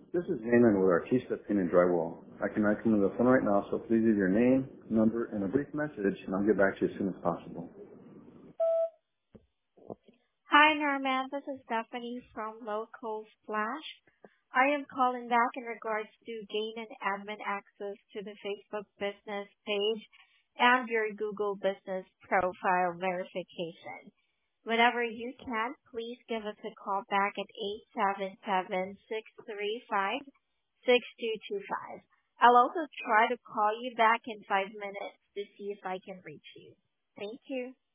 This is Damon with Artista Paint and Drywall. I cannot come to the phone right now, so please leave your name, number, and a brief message, and I'll get back to you as soon as possible. Hi, Norman. This is Stephanie from Local Splash. I am calling back in regards to gain and admin access to the Facebook business page and your Google business profile verification. Whenever you can, please give us a call back at 877-635-6225. I'll also try to call you back in 5 minutes to see if I can reach you. Thank you.